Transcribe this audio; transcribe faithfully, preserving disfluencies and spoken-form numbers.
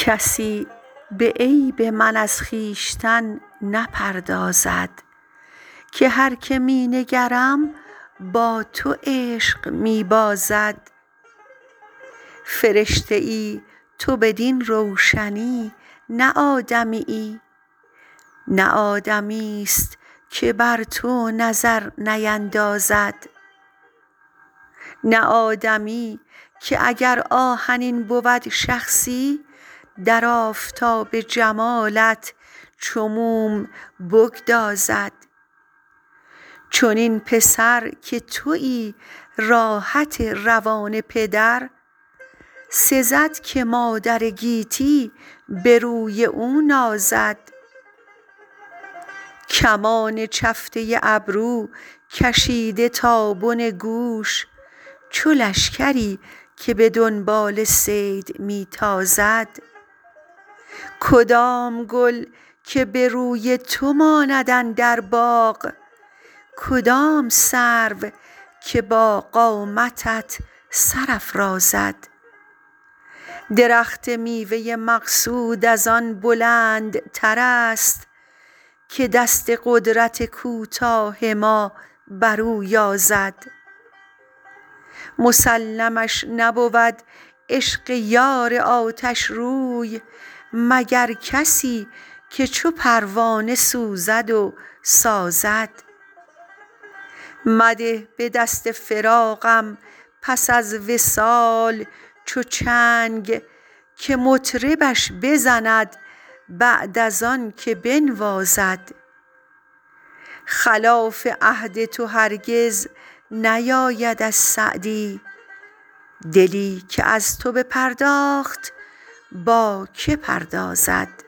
کسی به عیب من از خویشتن نپردازد که هر که می نگرم با تو عشق می بازد. فرشته ای تو بدین روشنی نه آدمیی، نه آدمیست که بر تو نظر نیندازد. نه آدمی که اگر آهنین بود شخصی در آفتاب جمالت چو موم بگدازد. چنین پسر که تویی راحت روان پدر سزد که مادر گیتی به روی او نازد. کمان چفته ابرو کشیده تا بن گوش چو لشکری که به دنبال صید می تازد. کدام گل که به روی تو ماند اندر باغ، کدام سرو که با قامتت سر افرازد. درخت میوه مقصود از آن بلندترست که دست قدرت کوتاه ما بر او یازد. مسلمش نبود عشق یار آتش روی مگر کسی که چو پروانه سوزد و سازد. مده به دست فراقم پس از وصال چو چنگ که مطربش بزند بعد از آن که بنوازد. خلاف عهد تو هرگز نیاید از سعدی، دلی که از تو بپرداخت با که پردازد.